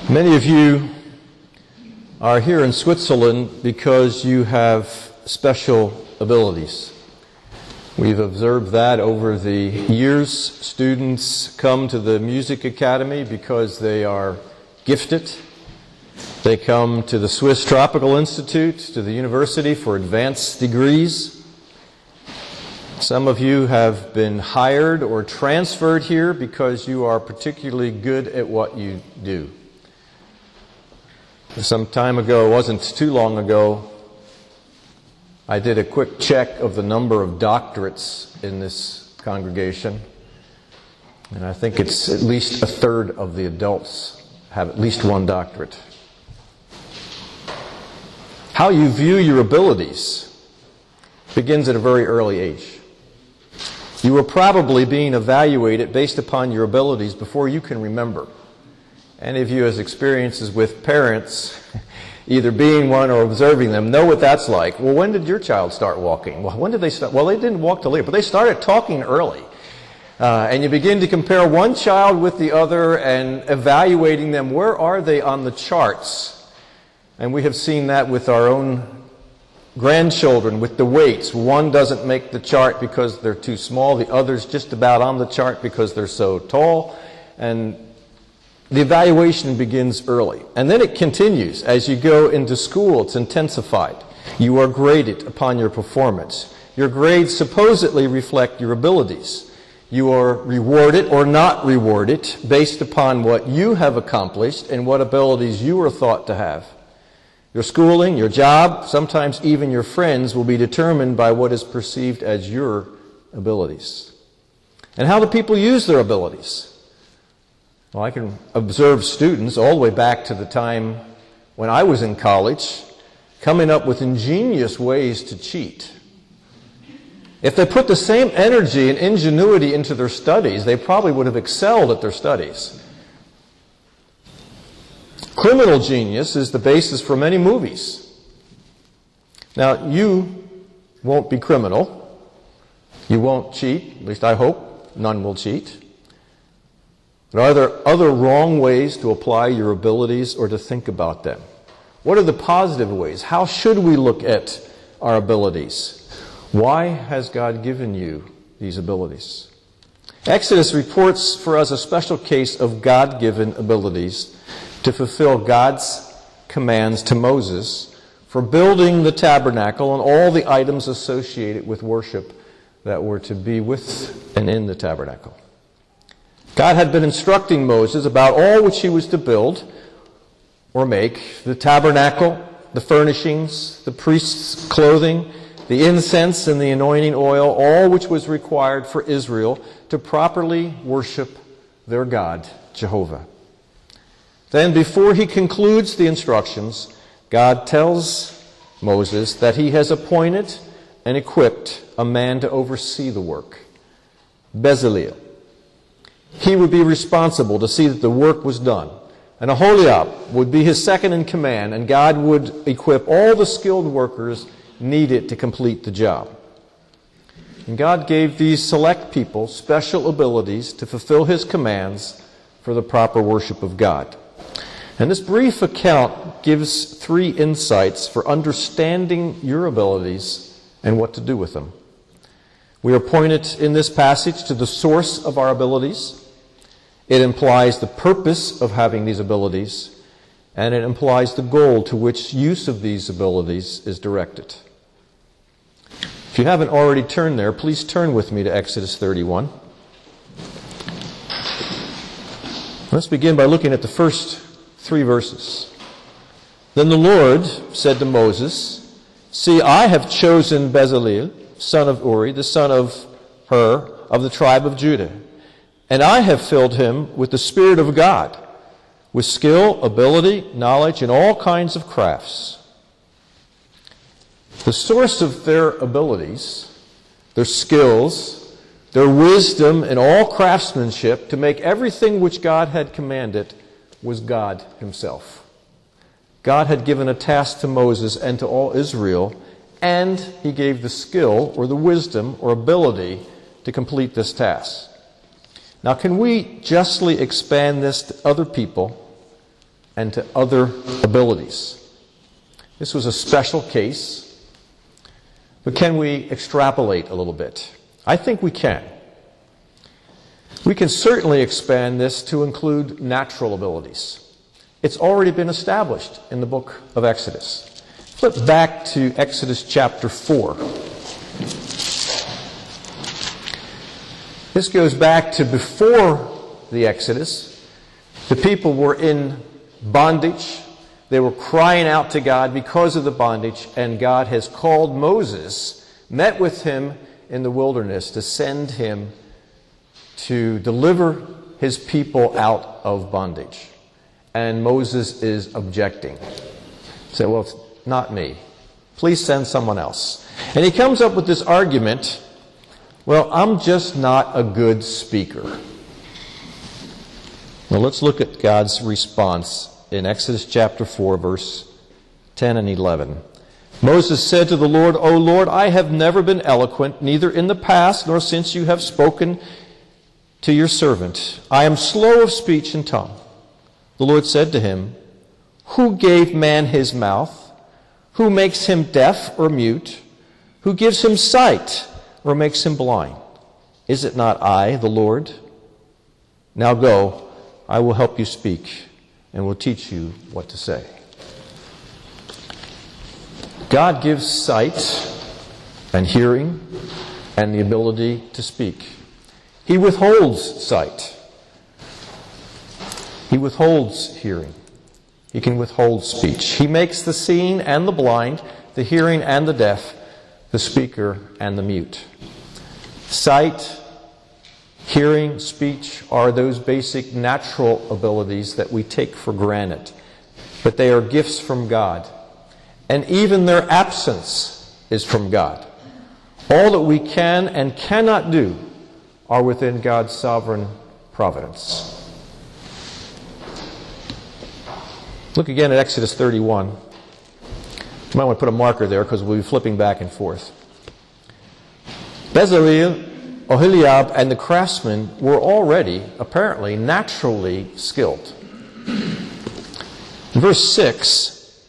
Many of you are here in Switzerland because you have special abilities. We've observed that over the years. Students come to the Music Academy because they are gifted. They come to the Swiss Tropical Institute, to the university for advanced degrees. Some of you have been hired or transferred here because you are particularly good at what you do. Some time ago, it wasn't too long ago, I did a quick check of the number of doctorates in this congregation, and I think it's at least a third of the adults have at least one doctorate. How you view your abilities begins at a very early age. You were probably being evaluated based upon your abilities before you can remember. Any of you has experiences with parents, either being one or observing them, know what that's like. Well, when did your child start walking? Well, when did they start? Well, they didn't walk till later, but they started talking early. And you begin to compare one child with the other and evaluating them. Where are they on the charts? And we have seen that with our own grandchildren, with the weights. One doesn't make the chart because they're too small. The other's just about on the chart because they're so tall. And the evaluation begins early. And then it continues. As you go into school, it's intensified. You are graded upon your performance. Your grades supposedly reflect your abilities. You are rewarded or not rewarded based upon what you have accomplished and what abilities you are thought to have. Your schooling, your job, sometimes even your friends will be determined by what is perceived as your abilities. And how do people use their abilities? Well, I can observe students all the way back to the time when I was in college coming up with ingenious ways to cheat. If they put the same energy and ingenuity into their studies, they probably would have excelled at their studies. Criminal genius is the basis for many movies. Now, you won't be criminal. You won't cheat. At least I hope none will cheat. But are there other wrong ways to apply your abilities or to think about them? What are the positive ways? How should we look at our abilities? Why has God given you these abilities? Exodus reports for us a special case of God-given abilities to fulfill God's commands to Moses for building the tabernacle and all the items associated with worship that were to be with and in the tabernacle. God had been instructing Moses about all which he was to build or make: the tabernacle, the furnishings, the priest's clothing, the incense and the anointing oil, all which was required for Israel to properly worship their God, Jehovah. Then, before he concludes the instructions, God tells Moses that he has appointed and equipped a man to oversee the work, Bezalel. He would be responsible to see that the work was done. And Aholiab would be his second in command, and God would equip all the skilled workers needed to complete the job. And God gave these select people special abilities to fulfill his commands for the proper worship of God. And this brief account gives 3 insights for understanding your abilities and what to do with them. We are pointed in this passage to the source of our abilities. It implies the purpose of having these abilities, and it implies the goal to which use of these abilities is directed. If you haven't already turned there, please turn with me to Exodus 31. Let's begin by looking at the first 3 verses. Then the Lord said to Moses, "See, I have chosen Bezalel, son of Uri, the son of Hur, of the tribe of Judah. And I have filled him with the Spirit of God, with skill, ability, knowledge, and all kinds of crafts." The source of their abilities, their skills, their wisdom, and all craftsmanship to make everything which God had commanded was God himself. God had given a task to Moses and to all Israel, and he gave the skill or the wisdom or ability to complete this task. Now, can we justly expand this to other people and to other abilities. This was a special case, but can we extrapolate a little bit? I think we can. We can certainly expand this to include natural abilities. It's already been established in the book of Exodus. Flip back to Exodus chapter 4. This goes back to before the Exodus. The people were in bondage. They were crying out to God because of the bondage, and God has called Moses, met with him in the wilderness to send him to deliver his people out of bondage. And Moses is objecting. He said, well, it's not me. Please send someone else. And he comes up with this argument, well, I'm just not a good speaker. Now let's look at God's response in Exodus chapter 4, verse 10 and 11. Moses said to the Lord, O Lord, I have never been eloquent, neither in the past nor since you have spoken to your servant. I am slow of speech and tongue. The Lord said to him, who gave man his mouth? Who makes him deaf or mute? Who gives him sight or makes him blind? Is it not I, the Lord? Now go, I will help you speak and will teach you what to say. God gives sight and hearing and the ability to speak. He withholds sight. He withholds hearing. He can withhold speech. He makes the seeing and the blind, the hearing and the deaf, the speaker and the mute. Sight, hearing, speech are those basic natural abilities that we take for granted. But they are gifts from God. And even their absence is from God. All that we can and cannot do are within God's sovereign providence. Look again at Exodus 31. You might want to put a marker there because we'll be flipping back and forth. Bezalel, Oholiab, and the craftsmen were already, apparently, naturally skilled. In verse 6,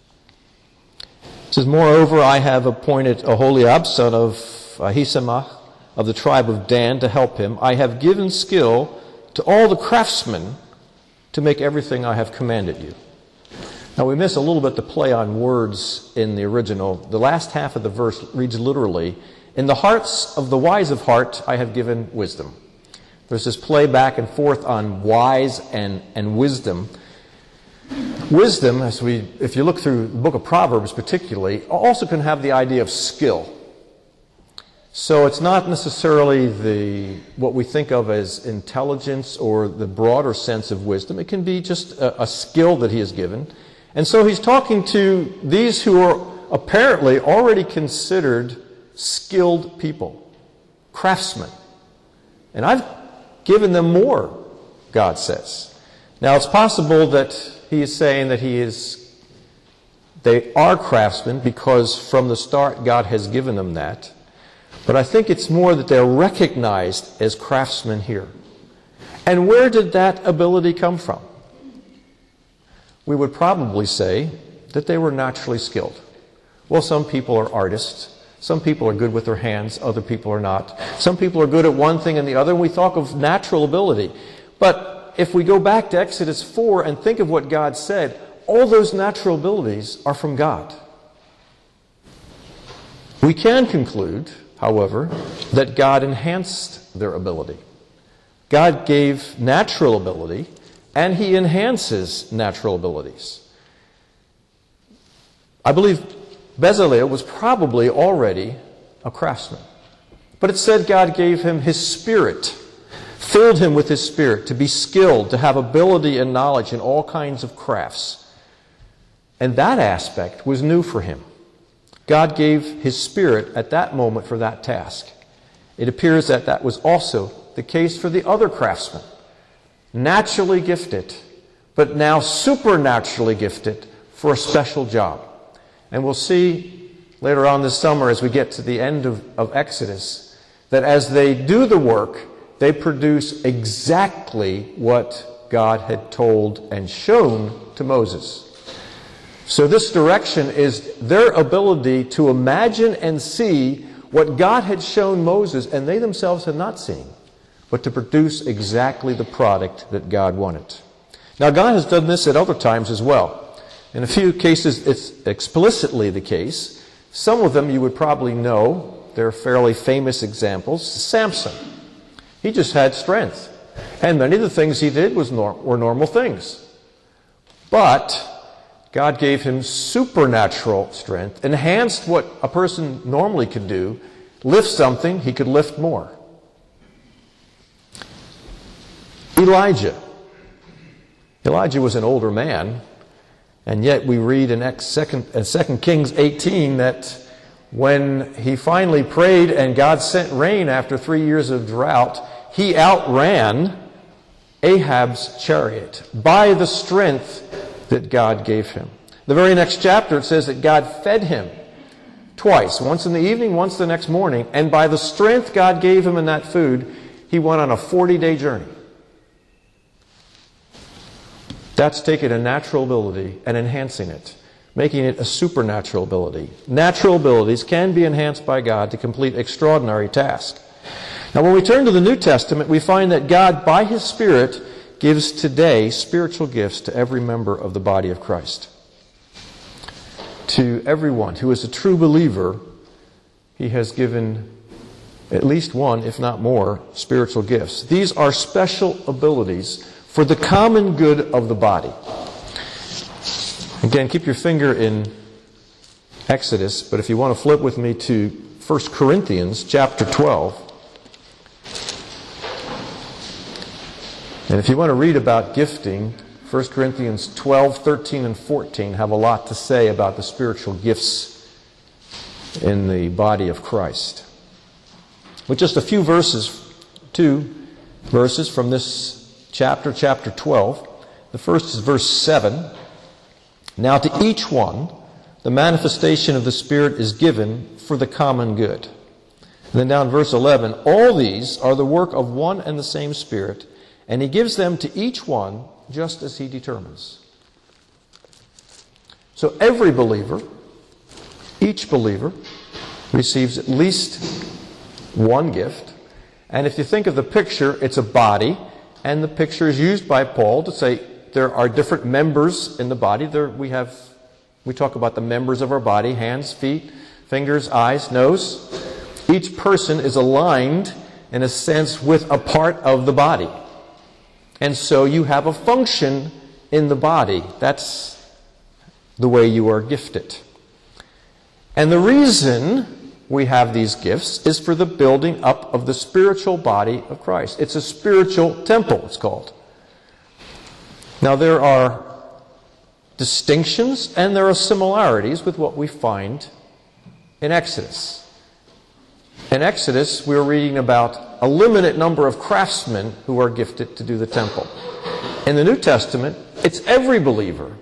it says, moreover, I have appointed Oholiab, son of Ahisamach, of the tribe of Dan, to help him. I have given skill to all the craftsmen to make everything I have commanded you. Now we miss a little bit the play on words in the original. The last half of the verse reads literally, in the hearts of the wise of heart I have given wisdom. There's this play back and forth on wise and wisdom. Wisdom, if you look through the book of Proverbs particularly, also can have the idea of skill. So it's not necessarily what we think of as intelligence or the broader sense of wisdom. It can be just a skill that he has given. And so he's talking to these who are apparently already considered skilled people, craftsmen. And I've given them more, God says. Now it's possible that he is saying that they are craftsmen because from the start God has given them that. But I think it's more that they're recognized as craftsmen here. And where did that ability come from? We would probably say that they were naturally skilled. Well, some people are artists. Some people are good with their hands. Other people are not. Some people are good at one thing and the other. And we talk of natural ability. But if we go back to Exodus 4 and think of what God said, all those natural abilities are from God. We can conclude, however, that God enhanced their ability. God gave natural ability, and he enhances natural abilities. I believe Bezalel was probably already a craftsman. But it said God gave him his spirit, filled him with his spirit to be skilled, to have ability and knowledge in all kinds of crafts. And that aspect was new for him. God gave his spirit at that moment for that task. It appears that that was also the case for the other craftsmen. Naturally gifted, but now supernaturally gifted for a special job. And we'll see later on this summer as we get to the end of Exodus that as they do the work, they produce exactly what God had told and shown to Moses. So this direction is their ability to imagine and see what God had shown Moses and they themselves had not seen, but to produce exactly the product that God wanted. Now, God has done this at other times as well. In a few cases, it's explicitly the case. Some of them you would probably know. They're fairly famous examples. Samson. He just had strength. And many of the things he did were normal things. But God gave him supernatural strength, enhanced what a person normally could do. Lift something, he could lift more. Elijah was an older man, and yet we read in 2 Kings 18 that when he finally prayed and God sent rain after 3 years of drought, he outran Ahab's chariot by the strength that God gave him. The very next chapter it says that God fed him twice, once in the evening, once the next morning, and by the strength God gave him in that food, he went on a 40-day journey. That's taking a natural ability and enhancing it, making it a supernatural ability. Natural abilities can be enhanced by God to complete extraordinary tasks. Now, when we turn to the New Testament, we find that God, by His Spirit, gives today spiritual gifts to every member of the body of Christ. To everyone who is a true believer, He has given at least one, if not more, spiritual gifts. These are special abilities for the common good of the body. Again, keep your finger in Exodus, but if you want to flip with me to 1 Corinthians chapter 12, and if you want to read about gifting, 1 Corinthians 12, 13, and 14 have a lot to say about the spiritual gifts in the body of Christ. With just a few verses, 2 verses from this chapter 12. The first is verse 7. Now to each one, the manifestation of the Spirit is given for the common good. And then down verse 11, all these are the work of one and the same Spirit, and He gives them to each one just as He determines. So every believer, each believer, receives at least one gift. And if you think of the picture, it's a body, and the picture is used by Paul to say there are different members in the body. We talk about the members of our body: hands, feet, fingers, eyes, nose. Each person is aligned, in a sense, with a part of the body. And so you have a function in the body. That's the way you are gifted. And the reason we have these gifts is for the building up of the spiritual body of Christ. It's a spiritual temple, it's called. Now, there are distinctions and there are similarities with what we find in Exodus. In Exodus, we're reading about a limited number of craftsmen who are gifted to do the temple. In the New Testament, it's every believer.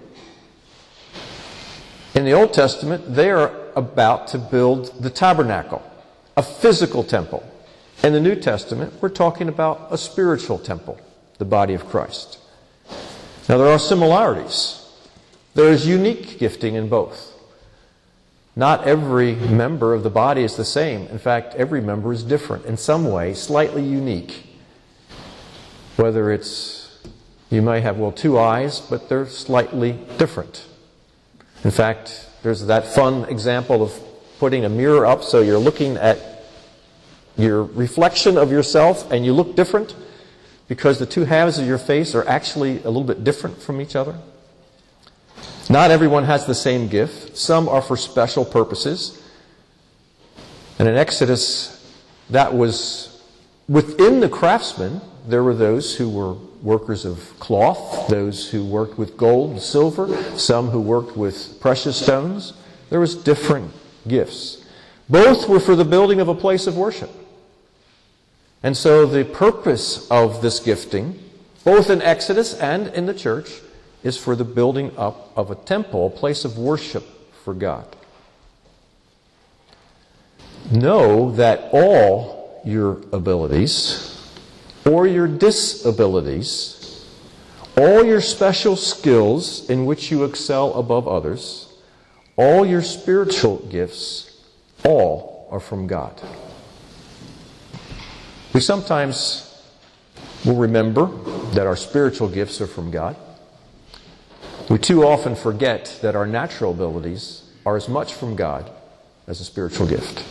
In the Old Testament, they are about to build the tabernacle, a physical temple. In the New Testament, we're talking about a spiritual temple, the body of Christ. Now, there are similarities. There is unique gifting in both. Not every member of the body is the same. In fact, every member is different in some way, slightly unique. Whether it's, you might have, two eyes, but they're slightly different. In fact, there's that fun example of putting a mirror up so you're looking at your reflection of yourself and you look different because the two halves of your face are actually a little bit different from each other. Not everyone has the same gift. Some are for special purposes. And in Exodus, that was within the craftsmen. There were those who were workers of cloth, those who worked with gold and silver, some who worked with precious stones. There was different gifts. Both were for the building of a place of worship. And so the purpose of this gifting, both in Exodus and in the church, is for the building up of a temple, a place of worship for God. Know that all your abilities or your disabilities all your special skills in which you excel above others, all your spiritual gifts, all are from God. We sometimes will remember that our spiritual gifts are from God. We too often forget that our natural abilities are as much from God as a spiritual gift.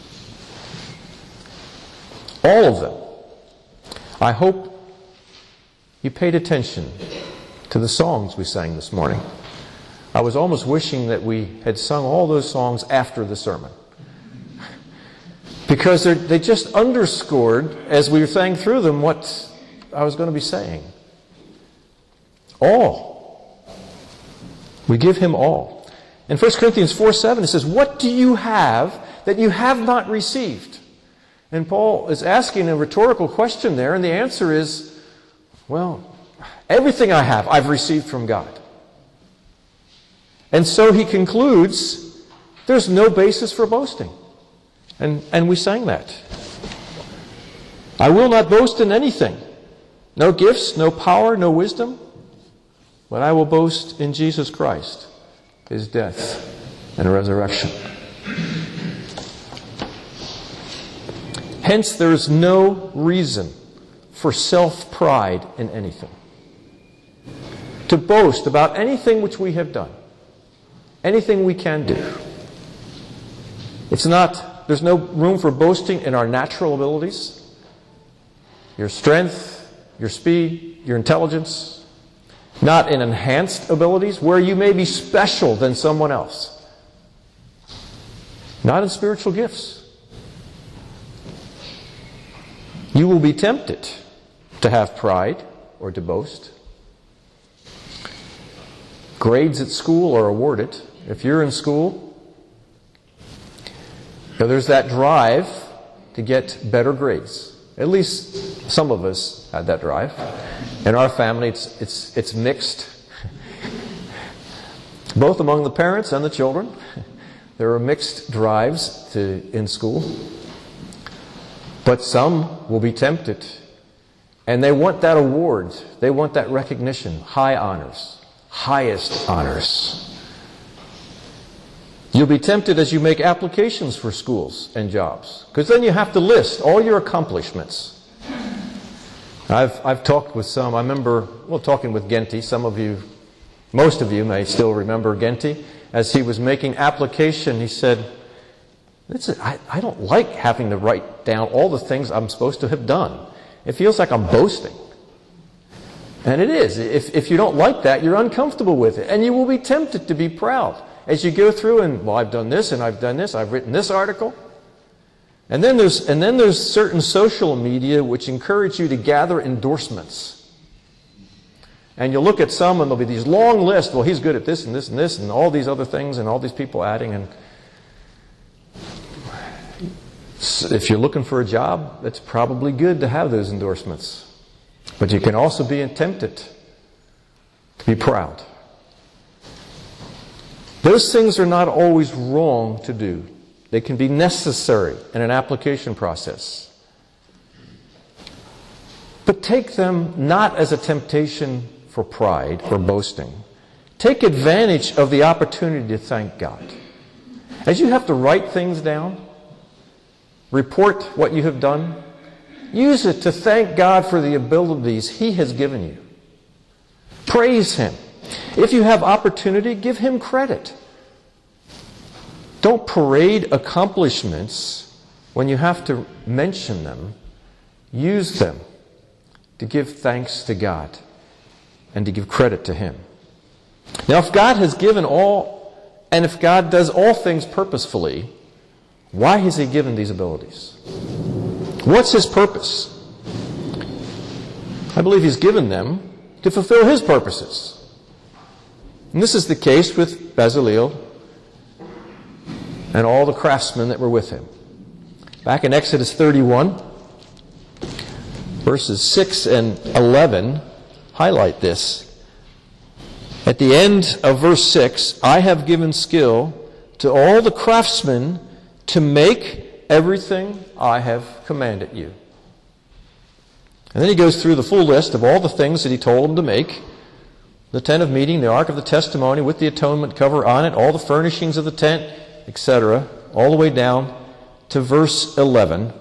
All of them. I hope you paid attention to the songs we sang this morning. I was almost wishing that we had sung all those songs after the sermon, because they just underscored, as we sang through them, what I was going to be saying. All. We give Him all. In 1 Corinthians 4:7 it says, "What do you have that you have not received?" And Paul is asking a rhetorical question there, and the answer is, well, everything I have, I've received from God. And so he concludes, there's no basis for boasting. And we sang that. I will not boast in anything. No gifts, no power, no wisdom. But I will boast in Jesus Christ, His death and resurrection. Hence, there is no reason for self-pride in anything. To boast about anything which we have done. Anything we can do. There's no room for boasting in our natural abilities. Your strength, your speed, your intelligence. Not in enhanced abilities where you may be special than someone else. Not in spiritual gifts. You will be tempted to have pride or to boast. Grades at school are awarded. If you're in school, there's that drive to get better grades. At least some of us had that drive. In our family, it's mixed. Both among the parents and the children. There are mixed drives in school. But some will be tempted. And they want that award. They want that recognition. High honors. Highest honors. You'll be tempted as you make applications for schools and jobs. Because then you have to list all your accomplishments. I've talked with some. I remember, talking with Genty. Most of you may still remember Genty. As he was making application, he said, I don't like having to write down all the things I'm supposed to have done. It feels like I'm boasting. And it is. If you don't like that, you're uncomfortable with it. And you will be tempted to be proud. As you go through and, I've done this and I've done this, I've written this article. And then there's certain social media which encourage you to gather endorsements. And you'll look at some and there'll be these long lists. Well, he's good at this and this and this and all these other things and all these people adding. And if you're looking for a job, it's probably good to have those endorsements. But you can also be tempted to be proud. Those things are not always wrong to do. They can be necessary in an application process. But take them not as a temptation for pride or boasting. Take advantage of the opportunity to thank God. As you have to write things down, report what you have done, use it to thank God for the abilities He has given you. Praise Him. If you have opportunity, give Him credit. Don't parade accomplishments when you have to mention them. Use them to give thanks to God and to give credit to Him. Now, if God has given all, and if God does all things purposefully, why has He given these abilities? What's His purpose? I believe He's given them to fulfill His purposes. And this is the case with Bezaleel and all the craftsmen that were with him. Back in Exodus 31, verses 6 and 11 highlight this. At the end of verse 6, I have given skill to all the craftsmen to make everything I have commanded you. And then he goes through the full list of all the things that he told them to make. the tent of meeting, the ark of the testimony with the atonement cover on it, all the furnishings of the tent, etc., all the way down to verse 11.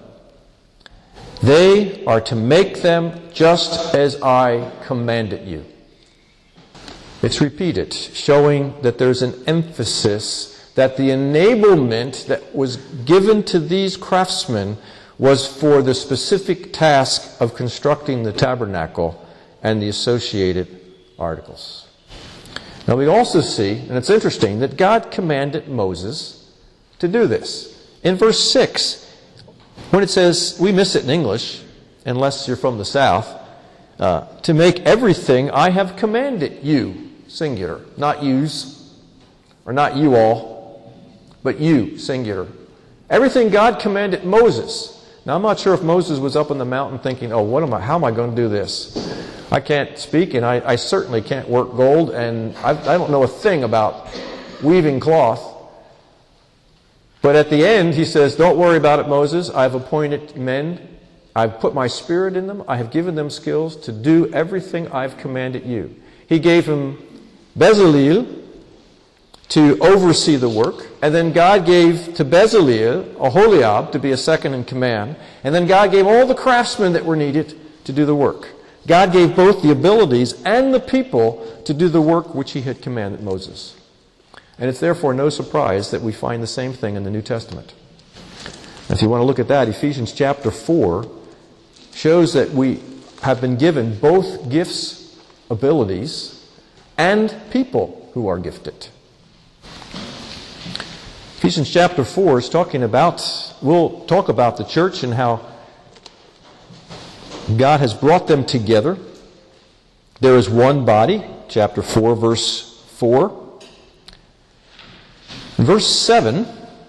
They are to make them just as I commanded you. It's repeated, showing that there's an emphasis that the enablement that was given to these craftsmen was for the specific task of constructing the tabernacle and the associated articles. Now we also see, and it's interesting, that God commanded Moses to do this. In verse 6, when it says, we miss it in English, unless you're from the South, to make everything I have commanded you, singular, not yous, or not you all, but you, singular. Everything God commanded Moses. Now I'm not sure if Moses was up on the mountain thinking, oh, how am I going to do this? I can't speak, and I certainly can't work gold, and I don't know a thing about weaving cloth. But at the end, he says, don't worry about it, Moses. I've appointed men. I've put my spirit in them. I have given them skills to do everything I've commanded you. He gave him Bezaleel to oversee the work. And then God gave to Bezaleel Aholiab to be a second in command. And then God gave all the craftsmen that were needed to do the work. God gave both the abilities and the people to do the work which he had commanded Moses. And it's therefore no surprise that we find the same thing in the New Testament. If you want to look at that, Ephesians chapter 4 shows that we have been given both gifts, abilities, and people who are gifted. Ephesians chapter 4 is we'll talk about the church and how God has brought them together. There is one body, chapter 4, verse 4. In verse 7,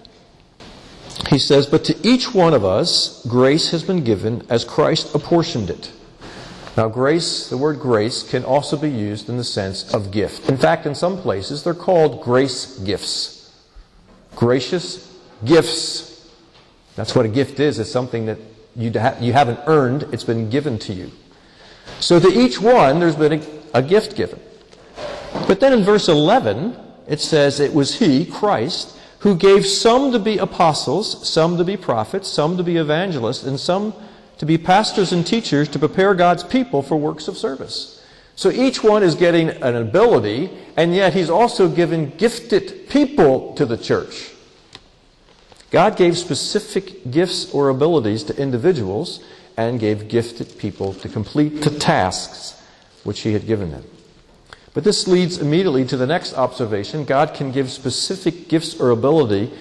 he says, but to each one of us grace has been given as Christ apportioned it. Now grace, the word grace, can also be used in the sense of gift. In fact, in some places, they're called grace gifts. Gracious gifts. That's what a gift is. It's something that you haven't earned. It's been given to you. So to each one, there's been a gift given. But then in verse 11, it says it was He, Christ, who gave some to be apostles, some to be prophets, some to be evangelists, and some to be pastors and teachers to prepare God's people for works of service. So each one is getting an ability, and yet He's also given gifted people to the church. God gave specific gifts or abilities to individuals and gave gifted people to complete the tasks which He had given them. But this leads immediately to the next observation. God can give specific gifts or ability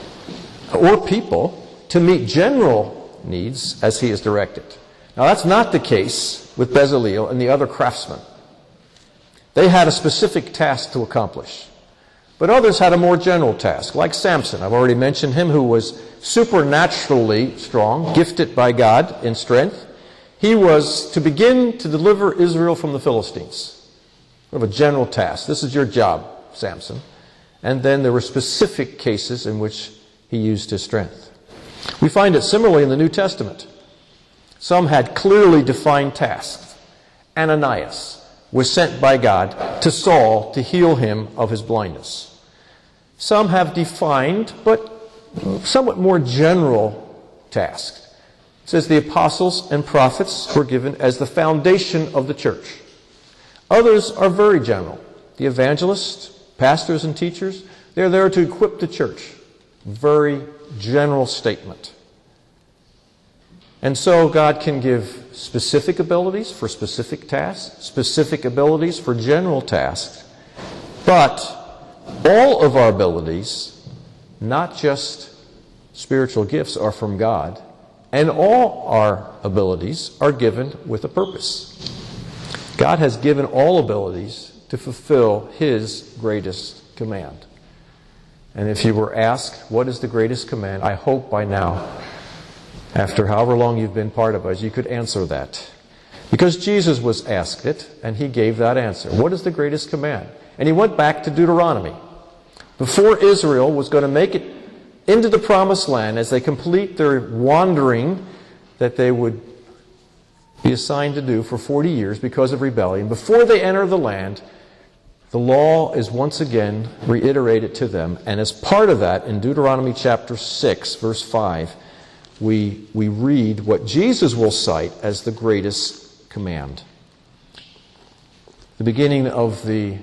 or people to meet general needs as He is directed. Now that's not the case with Bezaleel and the other craftsmen. They had a specific task to accomplish. But others had a more general task, like Samson. I've already mentioned him, who was supernaturally strong, gifted by God in strength. He was to begin to deliver Israel from the Philistines. Of a general task. This is your job, Samson. And then there were specific cases in which he used his strength. We find it similarly in the New Testament. Some had clearly defined tasks. Ananias was sent by God to Saul to heal him of his blindness. Some have defined, but somewhat more general tasks. It says the apostles and prophets were given as the foundation of the church. Others are very general. The evangelists, pastors and teachers, they're there to equip the church. Very general statement. And so God can give specific abilities for specific tasks, specific abilities for general tasks. But all of our abilities, not just spiritual gifts, are from God. And all our abilities are given with a purpose. God has given all abilities to fulfill His greatest command. And if you were asked, what is the greatest command? I hope by now, after however long you've been part of us, you could answer that. Because Jesus was asked it, and He gave that answer. What is the greatest command? And He went back to Deuteronomy. Before Israel was going to make it into the promised land, as they complete their wandering that they would be assigned to do for 40 years because of rebellion, before they enter the land, the law is once again reiterated to them. And as part of that, in Deuteronomy chapter 6, verse 5, we read what Jesus will cite as the greatest command. The beginning of the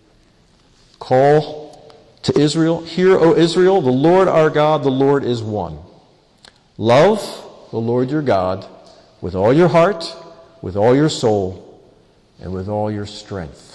call to Israel. Hear, O Israel, the Lord our God, the Lord is one. Love the Lord your God with all your heart, with all your soul, and with all your strength.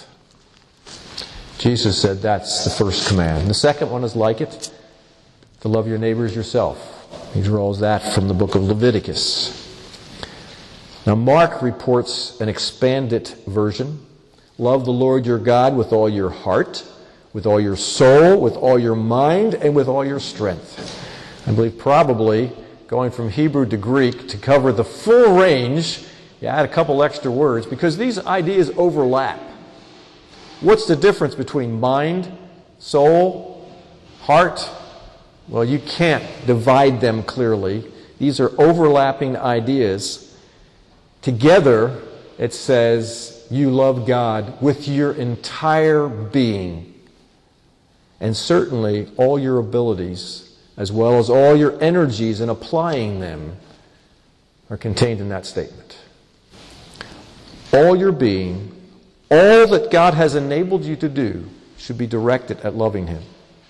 Jesus said that's the first command. The second one is like it, to love your neighbor as yourself. He draws that from the book of Leviticus. Now Mark reports an expanded version. Love the Lord your God with all your heart, with all your soul, with all your mind, and with all your strength. I believe probably going from Hebrew to Greek to cover the full range, you add a couple extra words because these ideas overlap. What's the difference between mind, soul, heart? Well, you can't divide them clearly. These are overlapping ideas. Together, it says you love God with your entire being. And certainly all your abilities, as well as all your energies in applying them, are contained in that statement. All your being, all that God has enabled you to do, should be directed at loving Him.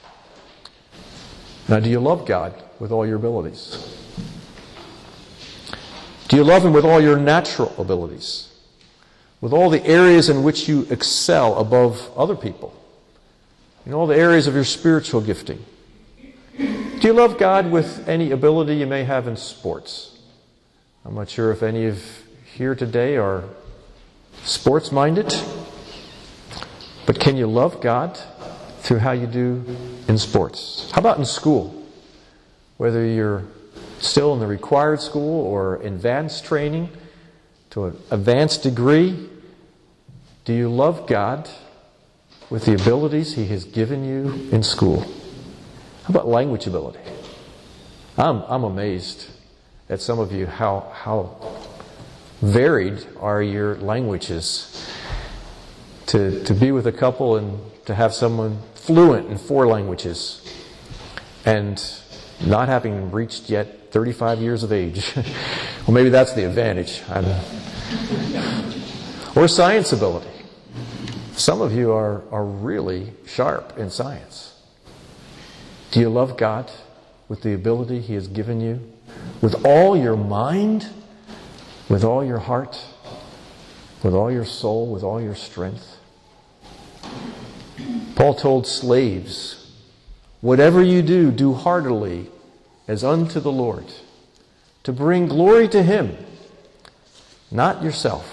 Now, do you love God with all your abilities? Do you love Him with all your natural abilities? With all the areas in which you excel above other people? In all the areas of your spiritual gifting? Do you love God with any ability you may have in sports? I'm not sure if any of here today are sports-minded, but can you love God through how you do in sports? How about in school? Whether you're still in the required school or advanced training to an advanced degree, do you love God with the abilities He has given you in school? How about language ability? I'm amazed at some of you how varied are your languages. To be with a couple and to have someone fluent in 4 languages and not having reached yet 35 years of age. Well, maybe that's the advantage. Or science ability. Some of you are really sharp in science. Do you love God with the ability He has given you? With all your mind? With all your heart? With all your soul? With all your strength? Paul told slaves, whatever you do, do heartily as unto the Lord, to bring glory to Him, not yourself.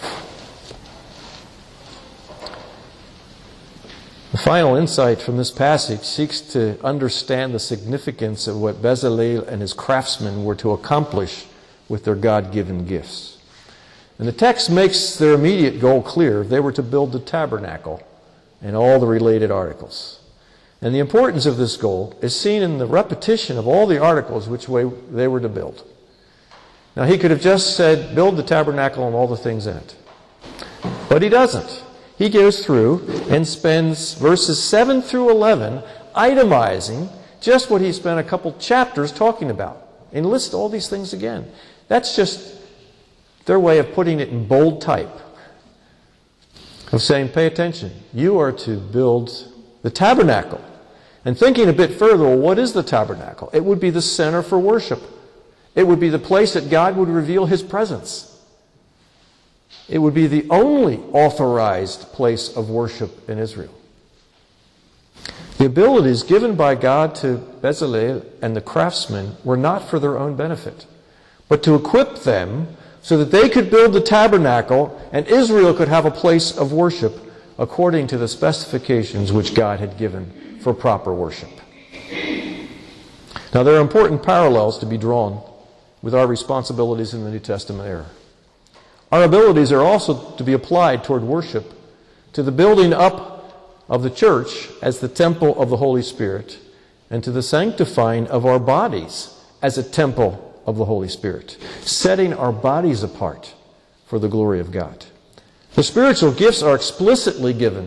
The final insight from this passage seeks to understand the significance of what Bezalel and his craftsmen were to accomplish with their God-given gifts. And the text makes their immediate goal clear. They were to build the tabernacle and all the related articles. And the importance of this goal is seen in the repetition of all the articles which way they were to build. Now, he could have just said, build the tabernacle and all the things in it. But he doesn't. He goes through and spends verses 7 through 11 itemizing just what he spent a couple chapters talking about. And lists all these things again. That's just their way of putting it in bold type. Of saying, pay attention. You are to build the tabernacle. And thinking a bit further, well, what is the tabernacle? It would be the center for worship. It would be the place that God would reveal His presence. It would be the only authorized place of worship in Israel. The abilities given by God to Bezalel and the craftsmen were not for their own benefit, but to equip them so that they could build the tabernacle and Israel could have a place of worship according to the specifications which God had given for proper worship. Now, there are important parallels to be drawn with our responsibilities in the New Testament era. Our abilities are also to be applied toward worship, to the building up of the church as the temple of the Holy Spirit, and to the sanctifying of our bodies as a temple of the Holy Spirit, setting our bodies apart for the glory of God. The spiritual gifts are explicitly given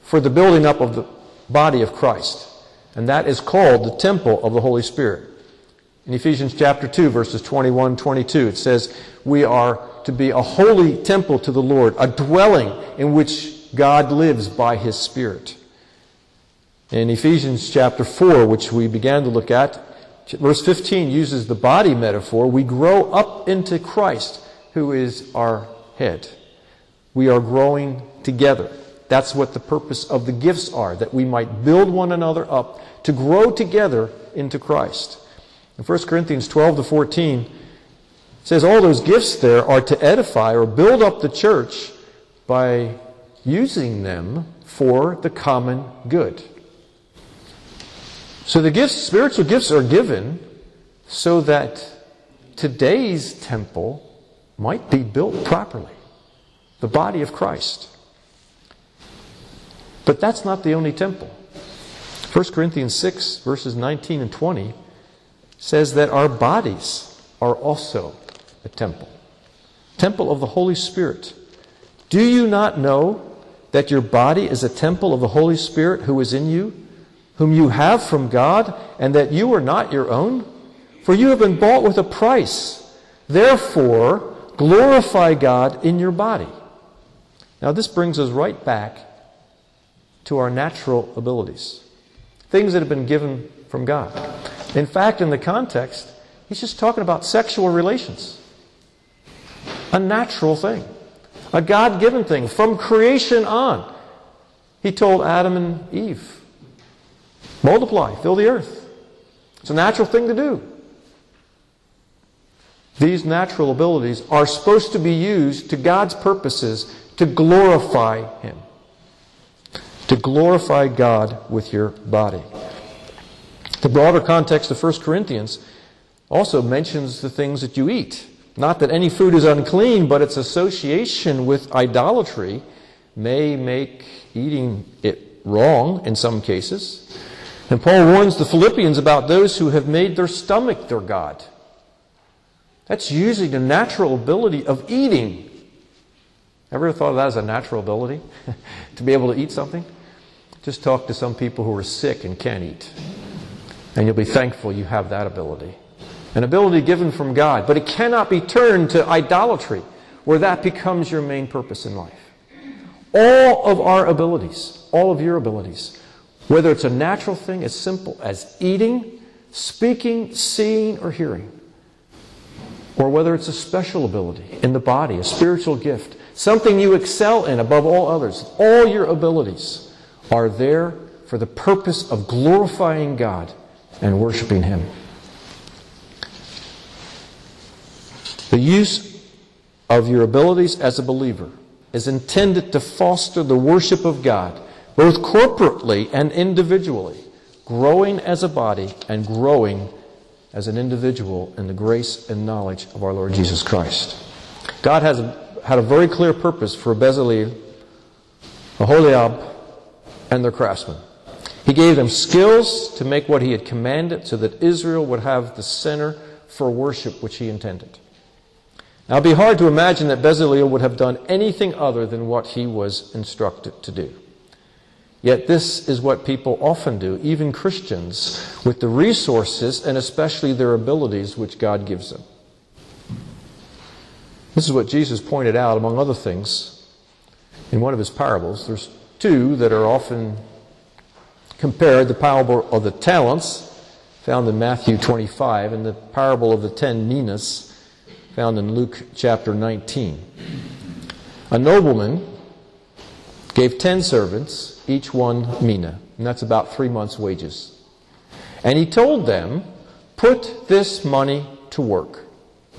for the building up of the body of Christ. And that is called the temple of the Holy Spirit. In Ephesians chapter 2, verses 21, 22, it says, we are to be a holy temple to the Lord, a dwelling in which God lives by His Spirit. In Ephesians chapter 4, which we began to look at, verse 15 uses the body metaphor. We grow up into Christ, who is our head. We are growing together. That's what the purpose of the gifts are, that we might build one another up to grow together into Christ. In 1 Corinthians 12 to 14, it says all those gifts there are to edify or build up the church by using them for the common good. So the gifts, spiritual gifts, are given so that today's temple might be built properly, the body of Christ. But that's not the only temple. 1 Corinthians 6, verses 19 and 20 says that our bodies are also a temple of the Holy Spirit. Do you not know that your body is a temple of the Holy Spirit who is in you, whom you have from God, and that you are not your own? For you have been bought with a price. Therefore, glorify God in your body. Now this brings us right back to our natural abilities, things that have been given from God. In fact, in the context, he's just talking about sexual relations. A natural thing. A God-given thing. From creation on. He told Adam and Eve, multiply, fill the earth. It's a natural thing to do. These natural abilities are supposed to be used to God's purposes to glorify Him. To glorify God with your body. The broader context of 1 Corinthians also mentions the things that you eat. Not that any food is unclean, but its association with idolatry may make eating it wrong in some cases. And Paul warns the Philippians about those who have made their stomach their God. That's using the natural ability of eating. Ever thought of that as a natural ability? To be able to eat something? Just talk to some people who are sick and can't eat. And you'll be thankful you have that ability. An ability given from God. But it cannot be turned to idolatry, where that becomes your main purpose in life. All of our abilities, all of your abilities, whether it's a natural thing as simple as eating, speaking, seeing, or hearing, or whether it's a special ability in the body, a spiritual gift, something you excel in above all others, all your abilities are there for the purpose of glorifying God and worshiping Him. The use of your abilities as a believer is intended to foster the worship of God, both corporately and individually, growing as a body and growing as an individual in the grace and knowledge of our Lord Jesus Christ. God has had a very clear purpose for Bezalel, Aholiab, and their craftsmen. He gave them skills to make what He had commanded so that Israel would have the center for worship which He intended. Now, it would be hard to imagine that Bezalel would have done anything other than what he was instructed to do. Yet this is what people often do, even Christians, with the resources and especially their abilities which God gives them. This is what Jesus pointed out, among other things, in one of His parables. There's two that are often compared, the parable of the talents, found in Matthew 25, and the parable of the 10 minas, found in Luke chapter 19. A nobleman gave 10 servants, each 1 mina, and that's about 3 months' wages. And he told them, put this money to work.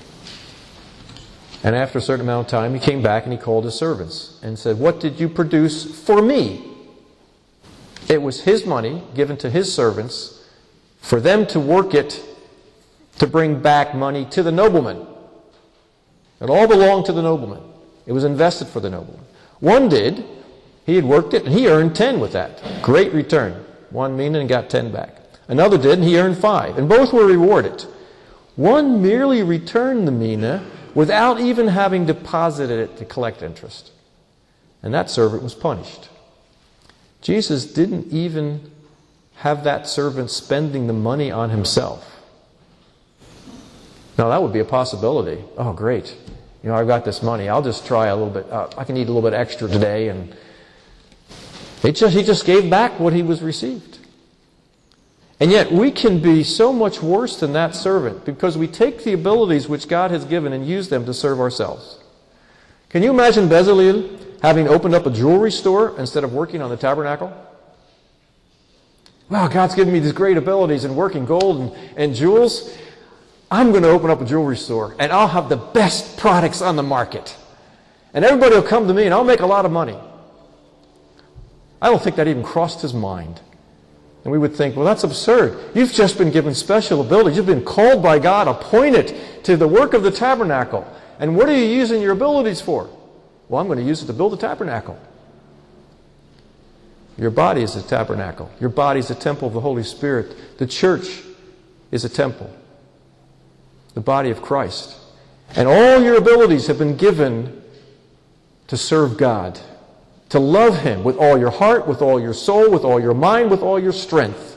And after a certain amount of time, he came back and he called his servants and said, what did you produce for me? It was his money given to his servants for them to work it to bring back money to the nobleman. It all belonged to the nobleman. It was invested for the nobleman. One did. He had worked it, and he earned 10 with that. Great return. 1 mina and got 10 back. Another did, and he earned 5. And both were rewarded. One merely returned the mina without even having deposited it to collect interest. And that servant was punished. Jesus didn't even have that servant spending the money on himself. Now that would be a possibility. Oh, great. I've got this money. I'll just try a little bit. I can eat a little bit extra today. And he just gave back what he was received. And yet we can be so much worse than that servant because we take the abilities which God has given and use them to serve ourselves. Can you imagine Bezalel having opened up a jewelry store instead of working on the tabernacle? Wow, God's given me these great abilities in working gold and jewels. I'm going to open up a jewelry store and I'll have the best products on the market. And everybody will come to me and I'll make a lot of money. I don't think that even crossed his mind. And we would think, well, that's absurd. You've just been given special abilities. You've been called by God, appointed to the work of the tabernacle. And what are you using your abilities for? Well, I'm going to use it to build a tabernacle. Your body is a tabernacle. Your body is a temple of the Holy Spirit. The church is a temple. The body of Christ. And all your abilities have been given to serve God, to love Him with all your heart, with all your soul, with all your mind, with all your strength.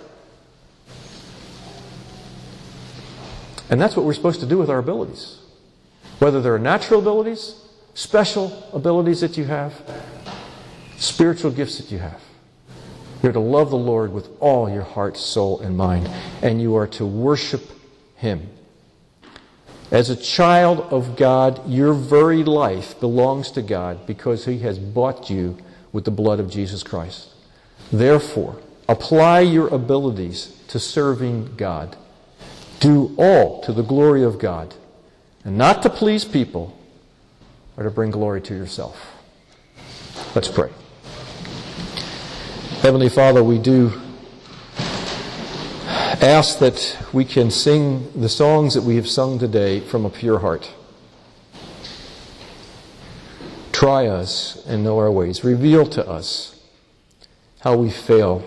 And that's what we're supposed to do with our abilities. Whether they're natural abilities, special abilities that you have, spiritual gifts that you have. You're to love the Lord with all your heart, soul, and mind. And you are to worship Him. As a child of God, your very life belongs to God because He has bought you with the blood of Jesus Christ. Therefore, apply your abilities to serving God. Do all to the glory of God, and not to please people or to bring glory to yourself. Let's pray. Heavenly Father, we do ask that we can sing the songs that we have sung today from a pure heart. Try us and know our ways. Reveal to us how we fail.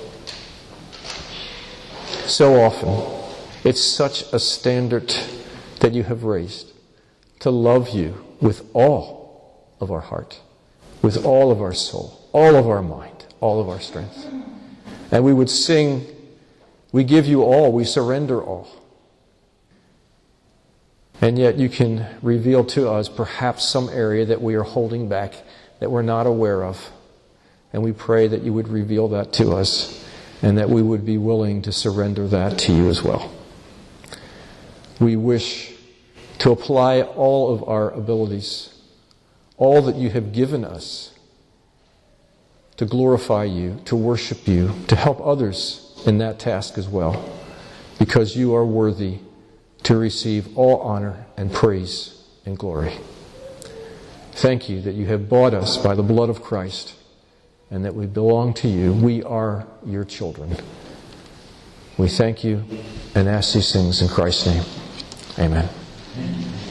So often, it's such a standard that you have raised to love you with all of our heart, with all of our soul, all of our mind, all of our strength. And we would sing, we give you all, we surrender all. And yet you can reveal to us perhaps some area that we are holding back, that we're not aware of. And we pray that you would reveal that to us and that we would be willing to surrender that to you as well. We wish to apply all of our abilities, all that you have given us, to glorify you, to worship you, to help others in that task as well, because you are worthy to receive all honor and praise and glory. Thank you that you have bought us by the blood of Christ and that we belong to you. We are your children. We thank you and ask these things in Christ's name. Amen.